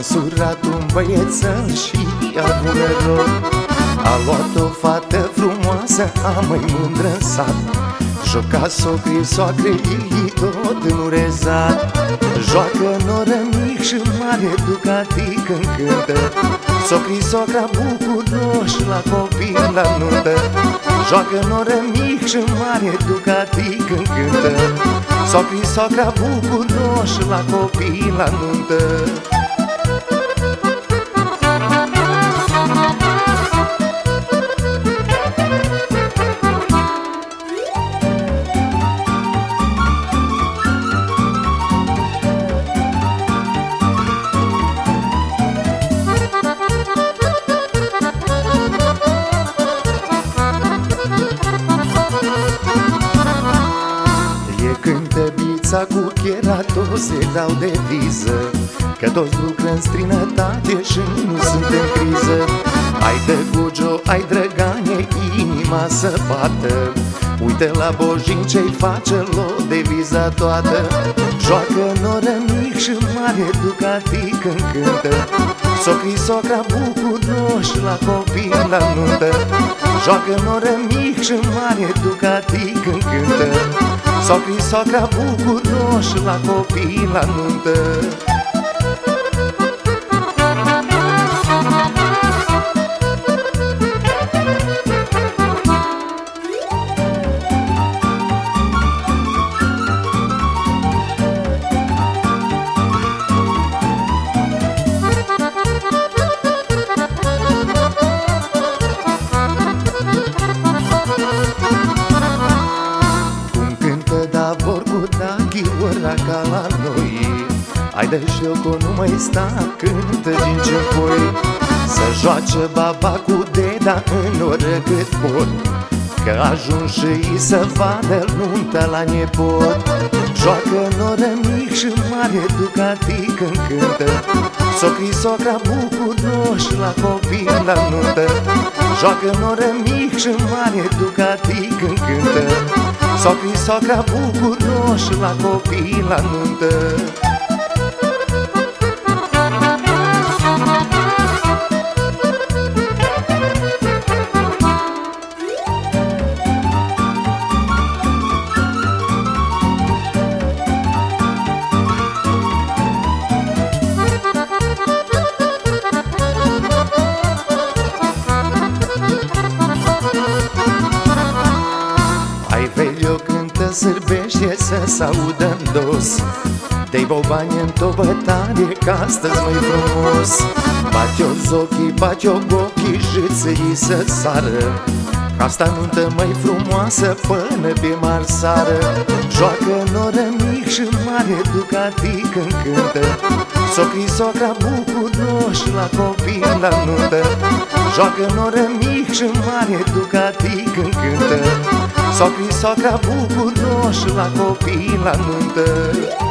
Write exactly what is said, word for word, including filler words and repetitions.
măsurat un băiețel și i-a avut noroc. A luat o fată frumoasă, a mai mândră în sat. Joca socrii, soacrei, tot în urezat. Joacă noră mic și mare, Ducati când cântă. Socrii, socra bucuroși, la copii la nuntă. Joacă noră mic și mare, Ducati când cântă. Socrii, socra bucuroși, la copii la nuntă. Cu cheratos se dau de viză, că toți lucră în străinătate și nu sunt în criză. Ai de Gugio, ai Drăgane, inima să bată. Uite la Bojin ce-i face, lo de viza toată. Joacă noră mic și mare, Ducati când cântă. Socrii, socra bucuroși, la copii la nuntă. Joacă noră mic și mare, Ducati când cântă. Socrii, socra bucuroși, la copii la nuntă. Ca la noi, ai de jocul nu mai sta, cântă din cepoi. Să joace baba cu deda în oră cât pot, că ajung și ei să vadă nunta la nepot. Joacă noră mic și mare, Ducati când cântă. Socrii, socra bucuroși, la copii la nuntă. Joacă noră mic și mare, Ducati când cântă. Socrii, socra bucuroși, la copii la nuntă. Sârbește să s-audă-n dos, dă-i bobani în tobătare, că astăzi mai frumos. Bate-o zochii, bate-o gochii și țării să sară, că asta nuntă mai frumoasă până pe marsară. Joacă noră mic și mare, Ducati când cântă. Socrii, socra bucuroși, la copii la nuntă. Joacă noră mic și mare, Ducati când cântă. Socrii, socra bucuroși, la copii la nuntă.